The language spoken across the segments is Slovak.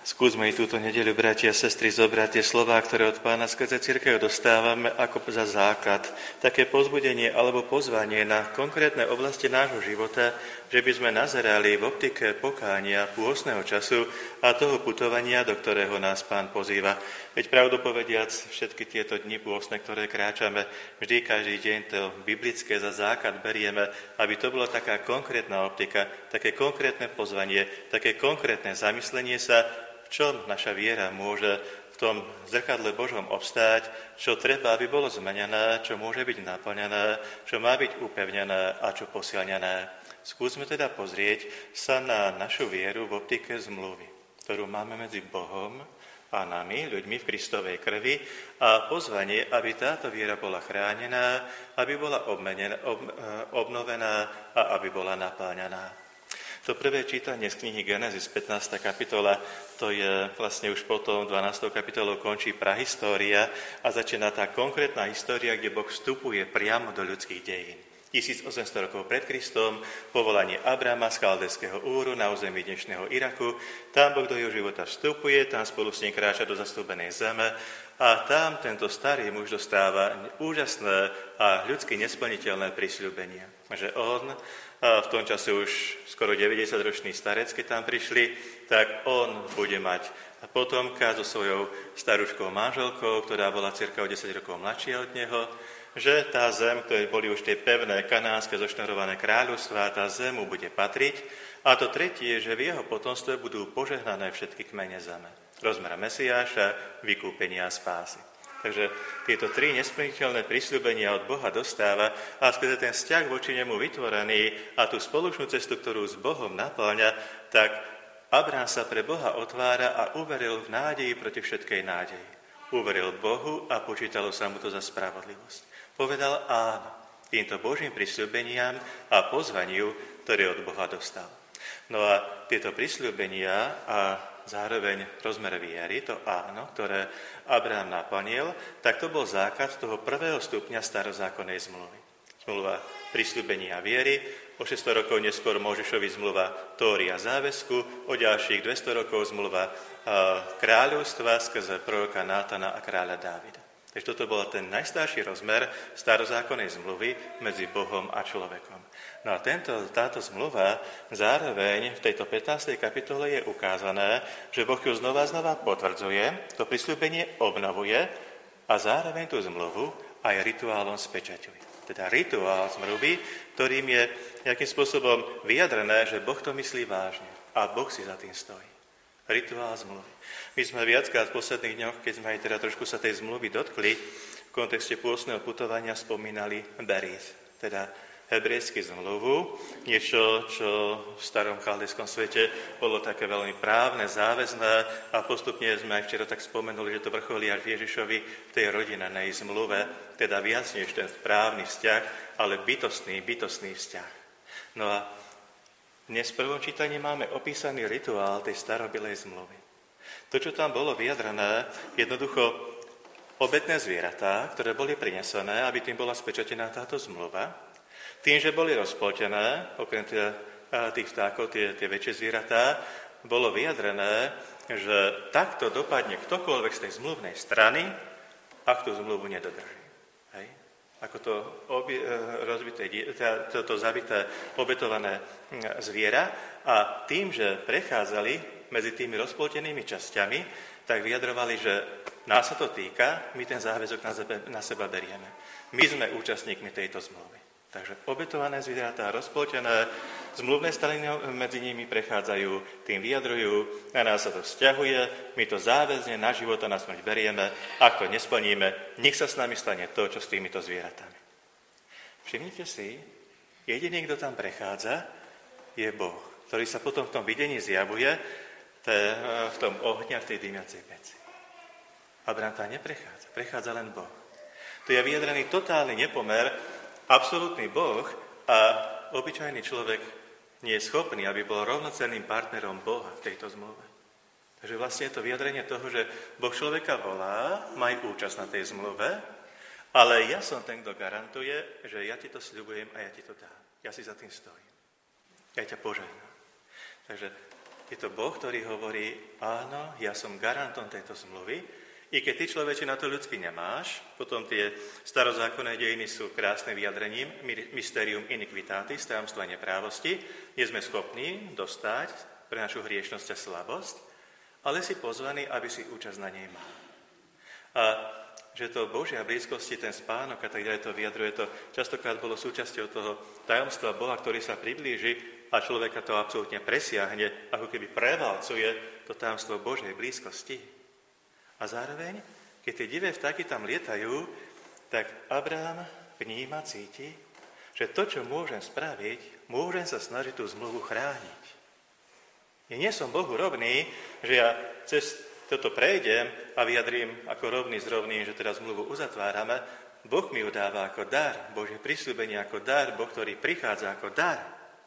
Skúsme i túto nedeľu, bratia a sestry, zobrať tie slová, ktoré od Pána skrze cirkev dostávame ako za základ. Také povzbudenie alebo pozvanie na konkrétne oblasti nášho života, že by sme nazerali v optike pokánia pôstneho času a toho putovania, do ktorého nás Pán pozýva. Veď pravdu povediac, všetky tieto dni pôstne, ktoré kráčame, vždy každý deň to biblické za základ berieme, aby to bola taká konkrétna optika, také konkrétne pozvanie, také konkrétne zamyslenie sa, v čom naša viera môže v tom zrkadle Božom obstáť, čo treba, aby bolo zmenené, čo môže byť naplnené, čo má byť upevnené a čo posilnené. Skúsme teda pozrieť sa na našu vieru v optike zmluvy, ktorú máme medzi Bohom a nami, ľuďmi v Kristovej krvi, a pozvanie, aby táto viera bola chránená, aby bola obnovená a aby bola naplňaná. To prvé čítanie z knihy Genesis, 15. kapitola, to je vlastne už potom 12. kapitolou končí prahistória a začína tá konkrétna história, kde Boh vstupuje priamo do ľudských dejín. 1800 rokov pred Kristom, povolanie Abrama z Chaldejského Úru na území dnešného Iraku. Tam Boh do jeho života vstupuje, tam spolu s ním kráča do zasľúbenej zeme a tam tento starý muž dostáva úžasné a ľudsky nesplniteľné prisľúbenia. Že on, v tom čase už skoro 90-ročný starec, keď tam prišli, tak on bude mať potomka so svojou starúčkou manželkou, ktorá bola cirka o 10 rokov mladšia od neho, že tá zem, ktoré boli už tie pevné kanánske zošnorované kráľovstvá, tá zem mu bude patriť. A to tretie je, že v jeho potomstve budú požehnané všetky kmene zeme. Rozmer Mesiáša, vykúpenia a spásy. Takže tieto tri nesplniteľné prisľúbenia od Boha dostáva a skrze ten vzťah voči nemu vytvorený a tú spoločnú cestu, ktorú s Bohom naplňa, tak Abrám sa pre Boha otvára a uveril v nádeji proti všetkej nádeji. Uveril Bohu a počítalo sa mu to za spravodlivosť. Povedal áno týmto Božím prisľúbeniam a pozvaniu, ktoré od Boha dostal. No a tieto prisľúbenia a zároveň rozmer viery, to áno, ktoré Abrám naplnil, tak to bol základ toho prvého stupňa starozákonnej zmluvy. Zmluva prisľúbenia viery, o 600 rokov neskôr Mojžišovi zmluva Tóry a záväzku, o ďalších 200 rokov zmluva kráľovstva skrze proroka Nátana a kráľa Dávida. Takže toto bol ten najstarší rozmer starozákonnej zmluvy medzi Bohom a človekom. No a táto zmluva zároveň v tejto 15. kapitole je ukázané, že Boh ju znova potvrdzuje, to prisľúbenie obnovuje a zároveň tú zmluvu aj rituálom spečaťuje. Teda rituál zmluvy, ktorým je nejakým spôsobom vyjadrené, že Boh to myslí vážne a Boh si za tým stojí. Rituál zmluvy. My sme viackrát v posledných dňoch, keď sme aj teda trošku sa tej zmluvy dotkli, v kontexte pôstneho putovania spomínali berith, teda hebrejskú zmluvu, niečo, čo v starom chaldejskom svete bolo také veľmi právne, záväzné a postupne sme aj včera tak spomenuli, že to vrcholí až Ježišovi v tej rodinnej zmluve, teda viac než ten právny vzťah, ale bytostný vzťah. No a dnes v prvom čítaní máme opísaný rituál tej starobilej zmluvy. To, čo tam bolo vyjadrené, jednoducho obetné zvieratá, ktoré boli prinesené, aby tým bola spečatená táto zmluva, tým, že boli rozpoltené, okrem tých vtákov, tie väčšie zvieratá, bolo vyjadrené, že takto dopadne ktokoľvek z tej zmluvnej strany, ak tú zmluvu nedodrží. Hej? Ako to zabité, obetované zviera a tým, že prechádzali medzi tými rozpoltenými časťami, tak vyjadrovali, že nás sa to týka, my ten záväzok na seba berieme. My sme účastníkmi tejto zmluvy. Takže obetované zvieratá, rozpoltené, zmluvné strany medzi nimi prechádzajú, tým vyjadrujú, na nás sa to vzťahuje, my to záväzne na život a na smrť berieme, ak to nesplníme, nech sa s nami stane to, čo s týmito zvieratami. Všimnite si, jediný, kto tam prechádza, je Boh, ktorý sa potom v tom videní zjavuje v tom ohni a v tej dymiacej peci. Abrám tam neprechádza, prechádza len Boh. Tu je vyjadrený totálny nepomer. Absolútny Boh a obyčajný človek nie je schopný, aby bol rovnocenným partnerom Boha v tejto zmluve. Takže vlastne je to vyjadrenie toho, že Boh človeka volá, má účasť na tej zmluve, ale ja som ten, kto garantuje, že ja ti to sľubujem a ja ti to dám. Ja si za tým stojím. Ja ťa požehnám. Takže Je to Boh, ktorý hovorí, áno, ja som garantom tejto zmluvy, i keď ty, človeče, na to ľudsky nemáš. Potom tie starozákonné dejiny sú krásnym vyjadrením, mysterium iniquitatis, tajomstva neprávosti, kde sme schopní dostať pre našu hriešnosť a slabosť, ale si pozvaný, aby si účasť na nej mal. A že to Božia blízkosti, ten spánok a tak ďalej to vyjadruje, to častokrát bolo súčasťou toho tajomstva Boha, ktorý sa priblíži a človeka to absolútne presiahne, ako keby prevalcuje to tajomstvo Božej blízkosti. A zároveň, keď tie divé vtáky tam lietajú, tak Abraham vníma, cíti, že to, čo môžem spraviť, môžem sa snažiť tú zmluvu chrániť. Ja nie som Bohu rovný, že ja cez toto prejdem a vyjadrím ako rovný s rovným, že teraz zmluvu uzatvárame. Boh mi ju dáva ako dar, Božie prisľúbenie ako dar, Boh, ktorý prichádza ako dar.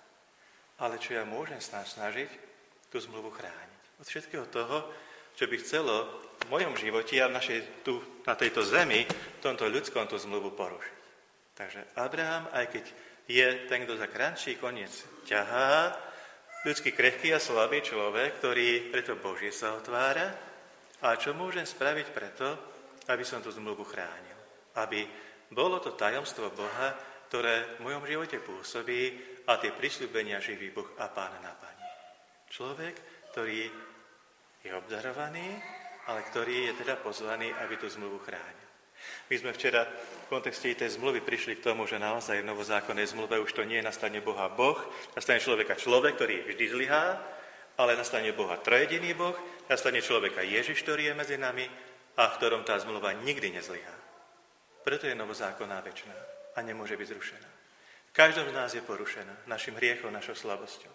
Ale čo ja môžem snažiť, tú zmluvu chrániť. Od všetkého toho, čo by chcelo v mojom živote a na tejto zemi, v tomto ľudskom tú zmluvu porušiť. Takže Abraham, aj keď je ten, kto za kratší koniec ťahá, ľudský krehký a slabý človek, ktorý preto Božie sa otvára. A čo môžem spraviť preto, aby som tú zmluvu chránil? Aby bolo to tajomstvo Boha, ktoré v mojom živote pôsobí a tie prisľúbenia živý Boh a Pán naplní. Človek, ktorý je obdarovaný, ale ktorý je teda pozvaný, aby tú zmluvu chránil. My sme včera v kontexte tej zmluvy prišli k tomu, že naozaj v novozákonnej zmluve už to nie je na strane Boha Boh, na strane človeka človek, ktorý vždy zlyhá, ale na strane Boha trojediný Boh, na strane človeka Ježiš, ktorý je medzi nami a v ktorom tá zmluva nikdy nezlyhá. Preto je novozákonná večná a nemôže byť zrušená. V každom z nás je porušená našim hriechom, našou slabosťou.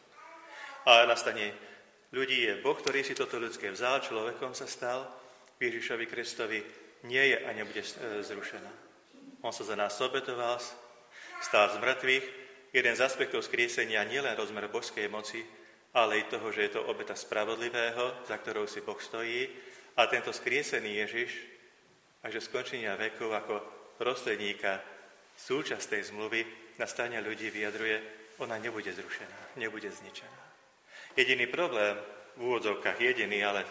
A na strane ľudí je Boh, ktorý si toto ľudské vzal, človekom sa stal, Ježišovi Kristovi nie je a nebude zrušená. On sa za nás obetoval, stál z mŕtvych. Jeden z aspektov skriesenia nie len rozmer božskej moci, ale i toho, že je to obeta spravodlivého, za ktorou si Boh stojí. A tento skriesený Ježiš, až do skončenia vekov ako prostredníka súčasť tej zmluvy na strane ľudí vyjadruje, ona nebude zrušená, nebude zničená. Jediný problém, v úvodzovkách jediný, ale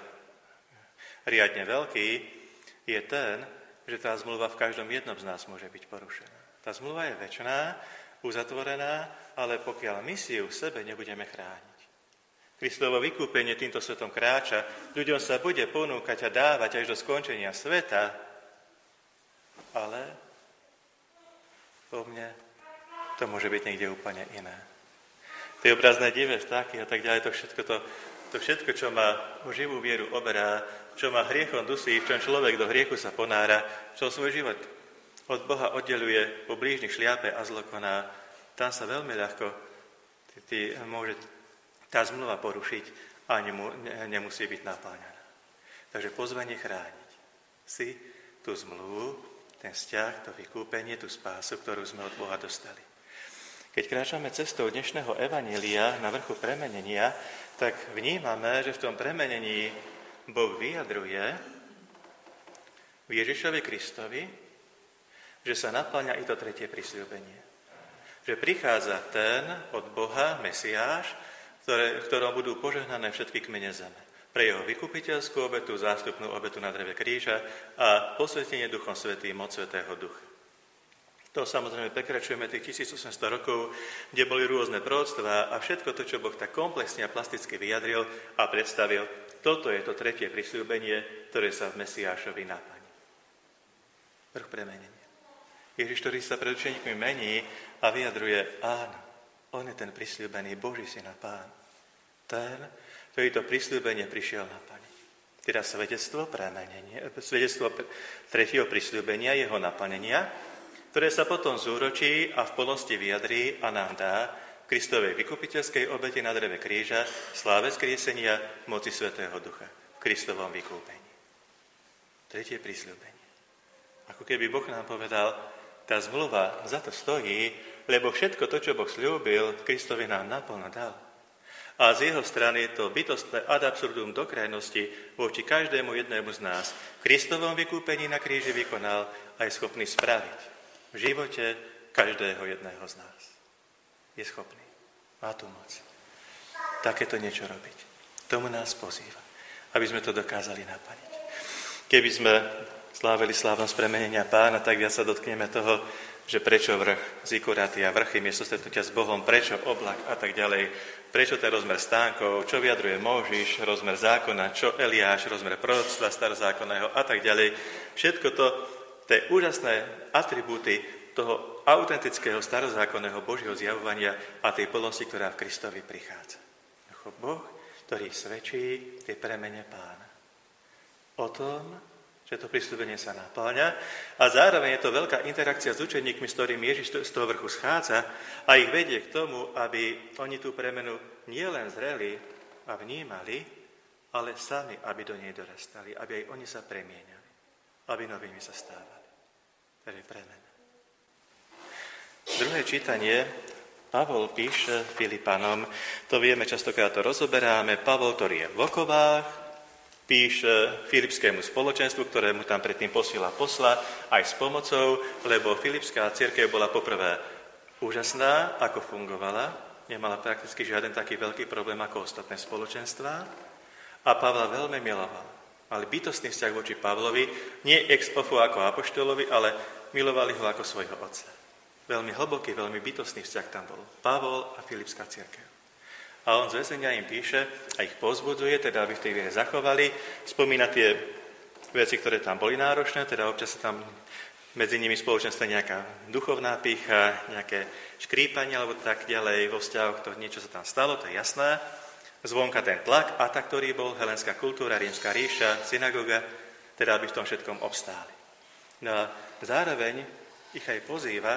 riadne veľký, je ten, že tá zmluva v každom jednom z nás môže byť porušená. Tá zmluva je večná, uzatvorená, ale pokiaľ my si ju v sebe nebudeme chrániť. Kristovo vykúpenie týmto svetom kráča, ľuďom sa bude ponúkať a dávať až do skončenia sveta, ale po mne to môže byť niekde úplne iné. Tie obrazné divé vtáky a tak ďalej, to všetko, čo ma o živú vieru oberá, čo ma hriechom dusí, v čom človek do hriechu sa ponára, čo svoj život od Boha oddeluje, po blížnych šliape a zlo koná, tam sa veľmi ľahko môže tá zmluva porušiť a nemusí byť napáňaná. Takže pozvanie chrániť si tú zmluvu, ten vzťah, to vykúpenie, tú spásu, ktorú sme od Boha dostali. Keď kráčame cestou dnešného evanjelia na vrchu premenenia, tak vnímame, že v tom premenení Boh vyjadruje v Ježišovi Kristovi, že sa napĺňa i to tretie prisľúbenie. Že prichádza ten od Boha, Mesiáš, v ktorom budú požehnané všetky kmene zeme. Pre jeho vykupiteľskú obetu, zástupnú obetu na dreve kríža a posvetenie Duchom Svätým moc Svätého Ducha. To samozrejme prekračujeme tých 1800 rokov, kde boli rôzne proroctvá a všetko to, čo Boh tak komplexne a plasticky vyjadril a predstavil, toto je to tretie prisľúbenie, ktoré sa v Mesiášovi naplní. Vrch premenenia. Ježiš, ktorý sa pred učeníkmi mení a vyjadruje, áno, on je ten prisľúbený Boží syn a Pán. Ten, ktorý to prisľúbenie prišiel naplniť. Teda svedectvo tretieho prisľúbenia, jeho naplnenia, ktoré sa potom zúročí a v plnosti vyjadrí a nám dá Kristovej vykupiteľskej obete na dreve kríža, sláve skriesenia moci Svätého Ducha v Kristovom vykúpení. Tretie prisľúbenie. Ako keby Boh nám povedal, tá zmluva za to stojí, lebo všetko to, čo Boh sľúbil, Kristovi nám naplno dal. A z jeho strany to bytostné ad absurdum do krajnosti voči každému jednému z nás v Kristovom vykúpení na kríži vykonal a je schopný spraviť v živote každého jedného z nás. Je schopný. Má tu moc. Takéto niečo robiť. Tomu nás pozýva, aby sme to dokázali naplniť. Keby sme slávili slávnosť premenenia Pána, tak viac sa dotkneme toho, že prečo vrch Zikuraty a vrchy miesto stretnutia s Bohom, prečo oblak a tak ďalej, prečo ten rozmer stánkov, čo vyjadruje Mojžiš, rozmer zákona, čo Eliáš, rozmer proroctva starozákonného a tak ďalej. Všetko to, tie úžasné atribúty toho autentického starozákonného Božieho zjavovania a tej plnosti, ktorá v Kristovi prichádza. Boh, ktorý svedčí tej premene Pána. O tom, že to prisľúbenie sa napĺňa a zároveň je to veľká interakcia s učeníkmi, s ktorými Ježiš z toho vrchu schádza a ich vedie k tomu, aby oni tú premenu nielen zreli a vnímali, ale sami, aby do nej dorastali, aby aj oni sa premieňali, aby novými sa stávali. To je premena. Druhé čítanie, Pavol píše Filipanom, to vieme, častokrát to rozoberáme, Pavol, ktorý je v okovách, píše Filipskému spoločenstvu, ktorému tam predtým posiela posla, aj s pomocou, lebo Filipská cirkev bola poprvé úžasná, ako fungovala, nemala prakticky žiaden taký veľký problém ako ostatné spoločenstvá a Pavla veľmi miloval. Mali bytostný vzťah voči Pavlovi, nie ex ofo ako apoštolovi, ale milovali ho ako svojho otca. Veľmi hlboký, veľmi bytostný vzťah tam bol. Pavol a Filipská cirkev. A on z väzenia im píše a ich povzbudzuje, teda aby v tej viere zachovali. Spomína tie veci, ktoré tam boli náročné, teda občas sa tam medzi nimi spoločenstve nejaká duchovná pýcha, nejaké škrípanie alebo tak ďalej vo vzťahoch, to niečo sa tam stalo, to je jasné. Zvonka ten tlak, a tak, ktorý bol helenská kultúra, rímska ríša, synagoga, teda aby v tom všetkom obstáli. No a zároveň ich aj pozýva,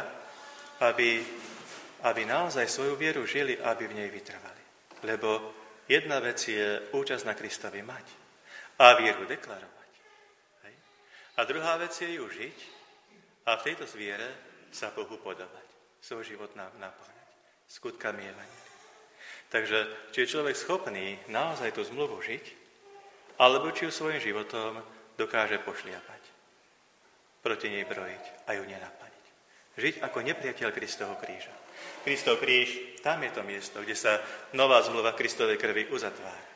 aby naozaj svoju vieru žili, aby v nej vytrvali. Lebo jedna vec je účasť na Kristovi mať a vieru deklarovať. Hej? A druhá vec je ju žiť a v tejto viere sa Bohu podobať. Svoj život naplňať. Skutkami evanjelia. Takže, či je človek schopný naozaj tú zmluvu žiť, alebo či ju svojím životom dokáže pošliapať. Proti nej brojiť a ju nenaplniť. Žiť ako nepriateľ Kristovho kríža. Kristov kríž, tam je to miesto, kde sa nová zmluva Kristovej krvi uzatvára.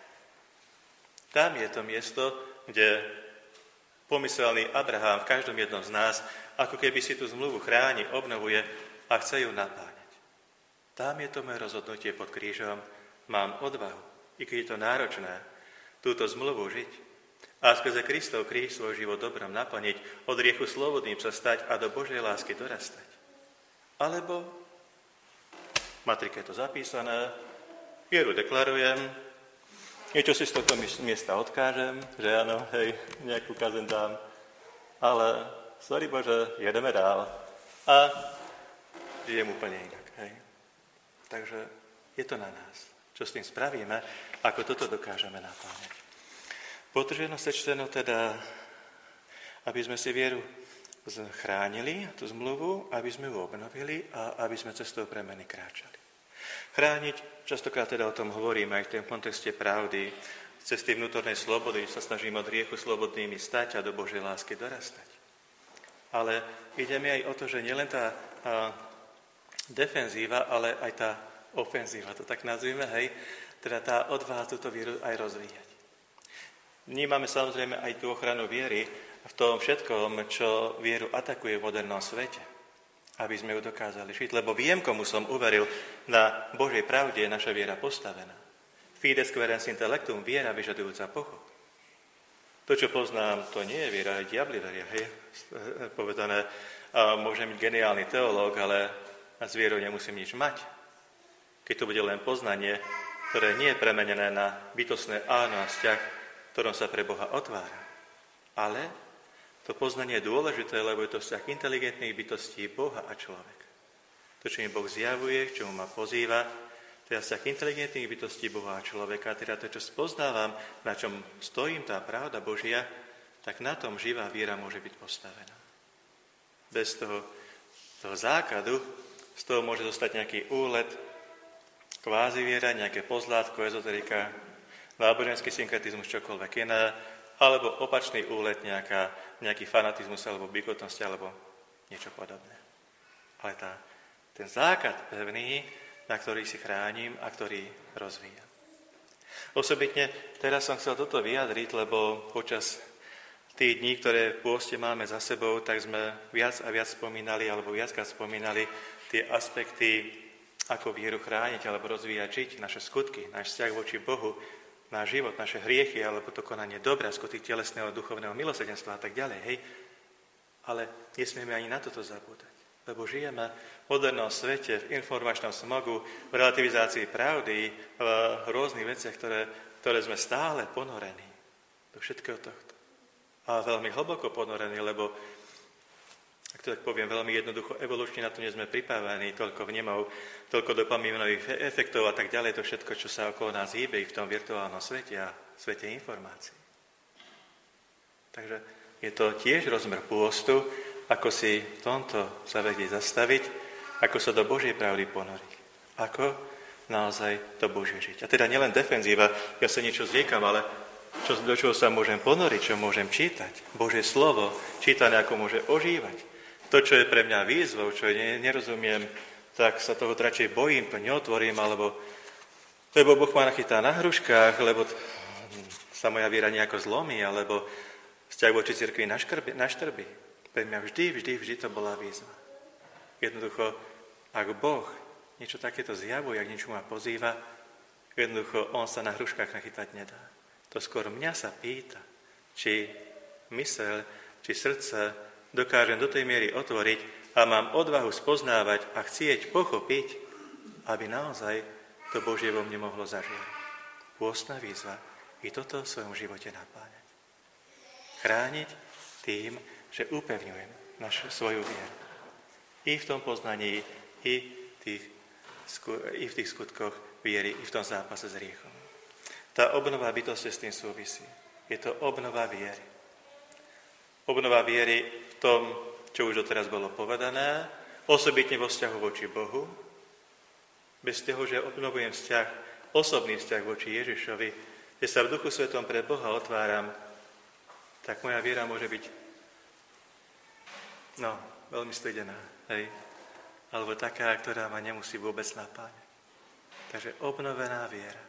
Tam je to miesto, kde pomyselný Abraham v každom jednom z nás, ako keby si tú zmluvu chráni, obnovuje a chce ju napáňať. Tam je to moje rozhodnutie pod krížom. Mám odvahu, i keď je to náročné, túto zmluvu žiť. A skrze Kristov kríž svoj život dobrom naplniť, od hriechu slobodným sa stať a do Božej lásky dorastať. Alebo v matrike je to zapísané, vieru deklarujem, niečo si z tohto miesta odkážem, že áno, hej, nejakú kazeň dám, ale sorry Bože, jedeme dál. A žijem úplne inak, hej. Takže je to na nás, čo s tým spravíme, ako toto dokážeme napláňať. Potrženo sečteno teda, aby sme si vieru chránili, tú zmluvu, aby sme ju obnovili a aby sme cestou premeny kráčali. Chrániť, častokrát teda o tom hovorím aj v tom kontexte pravdy, cesty vnútornej slobody, sa snažím od hriechu slobodnými stať a do Božej lásky dorastať. Ale ide mi aj o to, že nielen tá defenzíva, ale aj tá ofenzíva, to tak nazvime, hej, teda tá odvaha túto vieru aj rozvíjať. Vnímame samozrejme aj tú ochranu viery v tom všetkom, čo vieru atakuje v modernom svete, aby sme ju dokázali žiť. Lebo viem, komu som uveril, na Božej pravde je naša viera postavená. Fides querens intellectum, viera vyžadujúca pochop. To, čo poznám, to nie je viera, aj diabli veria, hej, povedané. Môžem byť geniálny teológ, ale s vierou nemusím nič mať. Keď to bude len poznanie, ktoré nie je premenené na bytostné áno a vzťah, ktorom sa pre Boha otvára. Ale to poznanie je dôležité, lebo je to vzťah inteligentných bytostí Boha a človeka. To, čo mi Boh zjavuje, k čomu ma pozýva, to je vzťah inteligentných bytostí Boha a človeka, teda to, čo spoznávam, na čom stojím, tá pravda Božia, tak na tom živá viera môže byť postavená. Bez toho základu, z toho môže zostať nejaký úlet, kvázi viera, nejaké pozlátko, ezoterika, náboženský synkretizmus, čokoľvek iné, alebo opačný úlet, nejaký fanatizmus, alebo bykotnosť, alebo niečo podobné. Ale ten základ pevný, na ktorý si chránim a ktorý rozvíjam. Osobitne teraz som chcel toto vyjadriť, lebo počas tých dní, ktoré v pôste máme za sebou, tak sme viac a viac spomínali, alebo viackrát spomínali tie aspekty, ako vieru chrániť alebo rozvíjať žiť, naše skutky, náš vzťah voči Bohu, náš život, naše hriechy, alebo to konanie dobra, skutky telesného, duchovného milosrdenstva a tak ďalej, hej. Ale nesmieme ani na toto zabúdať, lebo žijeme v modernom svete, v informačnom smogu, v relativizácii pravdy, v rôznych veciach, ktoré sme stále ponorení do všetkého tohto. A veľmi hlboko ponorení, lebo, ak to tak poviem, veľmi jednoducho, evolučne na to nie sme pripravení, toľko vnemov, toľko dopamínových efektov a tak ďalej, to všetko, čo sa okolo nás hýbe v tom virtuálnom svete a svete informácií. Takže je to tiež rozmer pôstu, ako si v tomto sa vedieť zastaviť, ako sa do Božej pravdy ponoriť, ako naozaj to Božie žiť. A teda nielen defenzíva, ja sa niečo zriekam, ale do čoho sa môžem ponoriť, čo môžem čítať. Božie slovo, čítané ako môže ožívať. To, čo je pre mňa výzvou, čo nerozumiem, tak sa toho radšej bojím, to neotvorím, lebo Boh ma nachytá na hruškách, lebo sa moja viera nejako zlomí, alebo vzťah voči cirkvi naštrbí. Pre mňa vždy to bola výzva. Jednoducho, ak Boh niečo takéto zjavuje, ak niečo ma pozýva, jednoducho on sa na hruškách nachytať nedá. To skôr mňa sa pýta, či myseľ, či srdce dokážem do tej miery otvoriť a mám odvahu spoznávať a chcieť pochopiť, aby naozaj to Božie vo mne mohlo zažiariť. Pôstna výzva i toto v svojom živote napáňať. Chrániť tým, že upevňujem svoju vieru. I v tom poznaní, i v tých skutkoch viery, i v tom zápase s hriechom. Tá obnova bytosti s tým súvisí. Je to obnova viery. Obnova viery v tom, čo už doteraz bolo povedané, osobitne vo vzťahu voči Bohu, bez toho, že obnovujem osobný vzťah voči Ježišovi, kde sa v Duchu Svetom pre Boha otváram, tak moja viera môže byť veľmi studená, hej? Alebo taká, ktorá ma nemusí vôbec napáňať. Takže obnovená viera,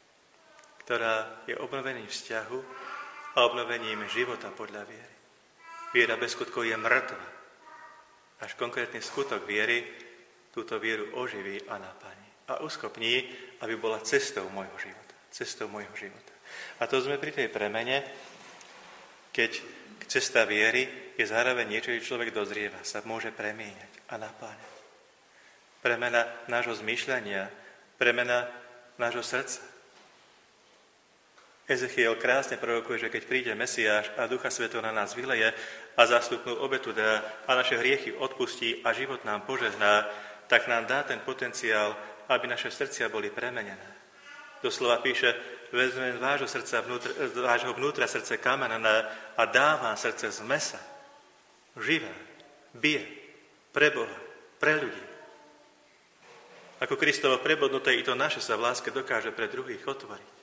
ktorá je obnovením vzťahu a obnovením života podľa viery. Viera bez skutkov je mŕtva. Až konkrétny skutok viery túto vieru oživí a naplní. A uschopní, aby bola cestou môjho života. A to sme pri tej premene, keď cesta viery je zároveň niečo, že človek dozrieva, sa môže premieňať a napáňať. Premena nášho zmýšľania, premena nášho srdca. Ezechiel krásne prorokuje, že keď príde Mesiáš a Ducha Svätého na nás vyleje a zástupnú obetu dá a naše hriechy odpustí a život nám požehná, tak nám dá ten potenciál, aby naše srdcia boli premenené. Doslova píše, vezmem z vášho vnútra srdce kamenné a dávam srdce z mesa. Živé, bije, pre Boha, pre ľudí. Ako Kristovo prebodnuté, i to naše sa v láske dokáže pre druhých otvoriť.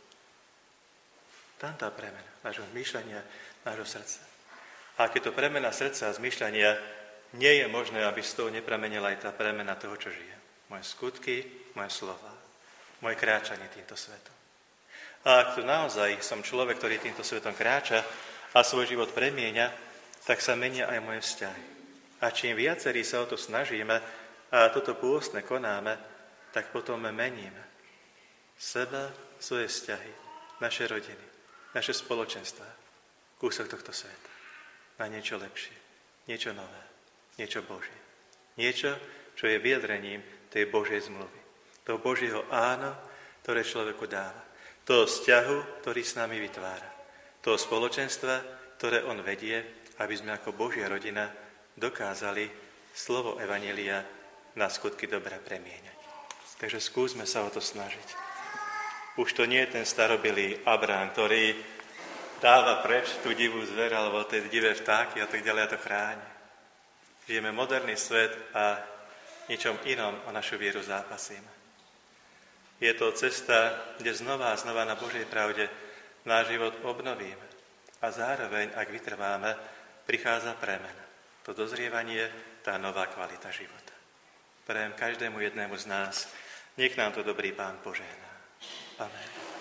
Tam tá premena nášho zmýšľania, nášho srdca. A keď to premena srdca a zmýšľania, nie je možné, aby z toho nepremenila aj tá premena toho, čo žije. Moje skutky, moje slova, moje kráčanie týmto svetom. A ak tu naozaj som človek, ktorý týmto svetom kráča a svoj život premieňa, tak sa menia aj moje vzťahy. A čím viacerí sa o to snažíme a toto pôstne konáme, tak potom meníme seba, svoje vzťahy, naše rodiny, naše spoločenstva, kúsok tohto sveta, na niečo lepšie, niečo nové, niečo Božie. Niečo, čo je vyjadrením tej Božej zmluvy. Toho Božieho áno, ktoré človeku dáva. Toho vzťahu, ktorý s nami vytvára. Toho spoločenstva, ktoré on vedie, aby sme ako Božia rodina dokázali slovo evanjelia na skutky dobra premieňať. Takže skúsme sa o to snažiť. Už to nie je ten starobilý Abrám, ktorý dáva preč tú divú zver alebo tie divé vtáky a tak ďalej a to chráni. Žijeme moderný svet a ničom inom o našu vieru zápasíme. Je to cesta, kde znova a znova na Božej pravde náš život obnovíme. A zároveň, ak vytrváme, prichádza premena. To dozrievanie, tá nová kvalita života. Prajem každému jednému z nás, nech nám to dobrý Pán požehná. Amen.